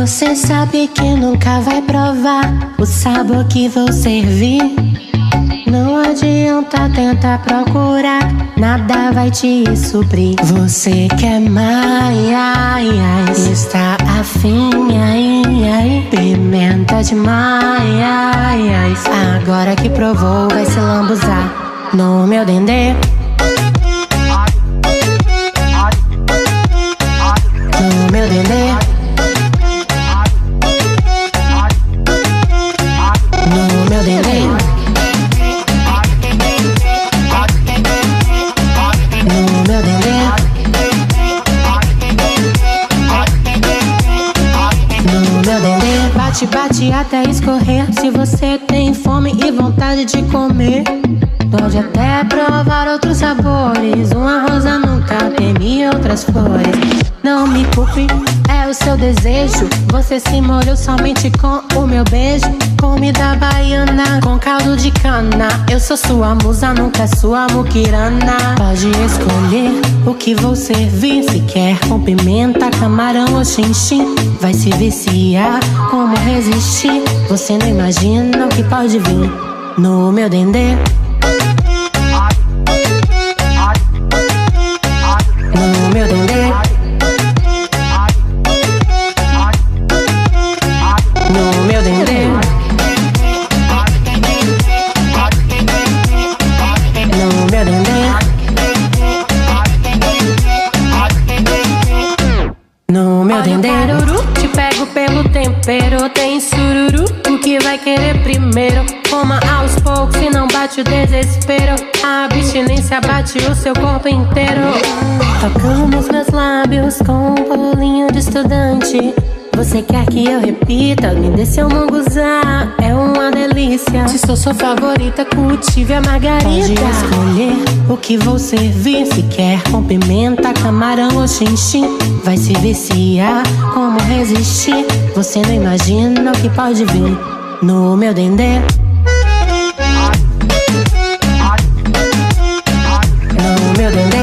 Você sabe que nunca vai provar o sabor que vou servir. Não adianta tentar procurar, nada vai te suprir. Você quer mais, está afim, pimenta demais. Agora que provou vai se lambuzar no meu dendê. No meu dendê. No meu dendê. No meu dendê. No meu dendê. Bate, bate até escorrer. Se você tem fome e vontade de comer, pode até provar outros sabores. Uma rosa nunca teme outras flores. Não me culpe, é o seu desejo. Você se molhou somente com o meu beijo. Comida baiana com caldo de cana. Eu sou sua musa, nunca sua muquirana. Pode escolher o que vou servir. Se quer com pimenta, camarão ou chinchim. Vai se viciar, como resistir? Você não imagina o que pode vir no meu dendê. No meu dendê. No meu dendê. No meu dendê. No meu dendê. Te pego pelo tempero, tem sururu. O que vai querer primeiro? Coma aos poucos e não bate o desespero. A abstinência bate o seu corpo inteiro. Tocamos meus lábios com um bolinho de estudante. Você quer que eu repita? Me dê seu munguzá, é uma delícia. Se sou sua favorita, cultive a margarida. Pode escolher o que vou servir. Se quer com pimenta, camarão ou chinchim. Vai se viciar, como resistir? Você não imagina o que pode vir no meu dendê. No meu dendê.